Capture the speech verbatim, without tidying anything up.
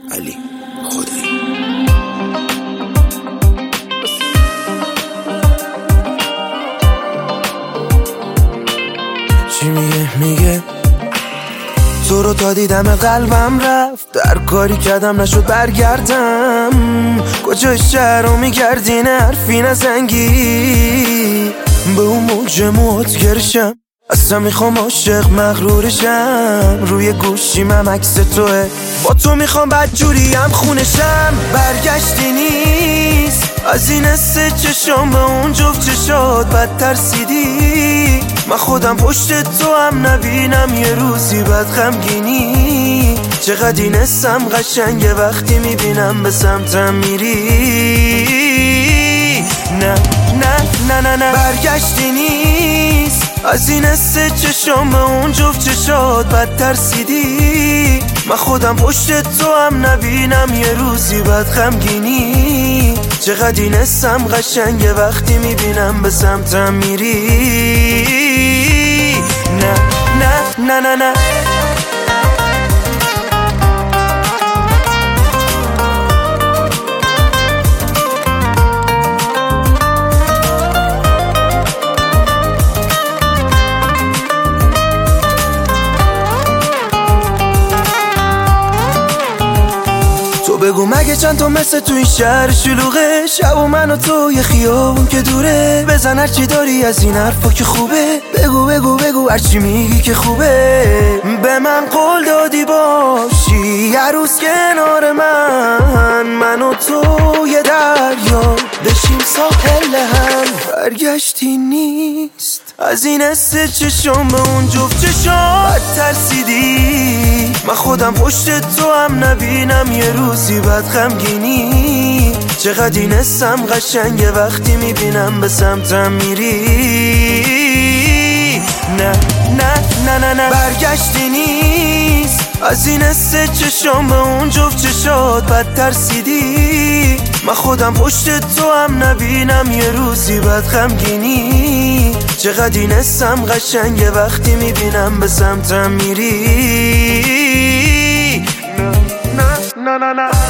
علی خدایی. چی میگه میگه تو رو تا دیدم قلبم رفت، در کاری کردم نشد برگردم. کجای شهر رو میگردی حرفی نزنگی، به اون موج موت گرشم. اصلا میخوام عاشق مغرورشم، روی گوشیمم عکس توه، با تو میخوام بدجوریم خونشم. برگشتی نیست از این حس چشام به اون جفت چشات بد ترسیدی. من خودم پشت تو هم نبینم یه روزی بد غمگینی. چقدر این حسم قشنگه وقتی میبینم به سمتم میری. نه نه نه نه نه برگشتی نیست از این حس چشام به اون جفت چشات بد ترسیدی. من خودم پشت تو هم نبینم یه روزی بد غمگینی. چقدر این حسم قشنگه وقتی میبینم به سمتم میری. نه نه نه نه نه بگو مگه چند تا مثل تو این شهر شلوغه، شب و من و تو یه خیابون که دوره. بزن هرچی داری از این حرفا که خوبه، بگو بگو بگو هرچی میگی که خوبه. به من قول دادی باشی هر روز کنار من، من و تو یه دریا بشیم ساحل هم. برگشتی نیست از این حس چشام به اون جفت چشام بد ترسیدی. من خودم پشت تو هم نبینم یه روزی بد غمگینی. چقدر این حسم قشنگه وقتی میبینم به سمتم میری. نه نه نه نه نه برگشتی نیست از این حس چشام به اون جفت چشات بد ترسیدی. من خودم پشت تو هم نبینم یه روزی بد غمگینی. چقدر این حسم قشنگه وقتی میبینم به سمتم میری. نه نه نه نه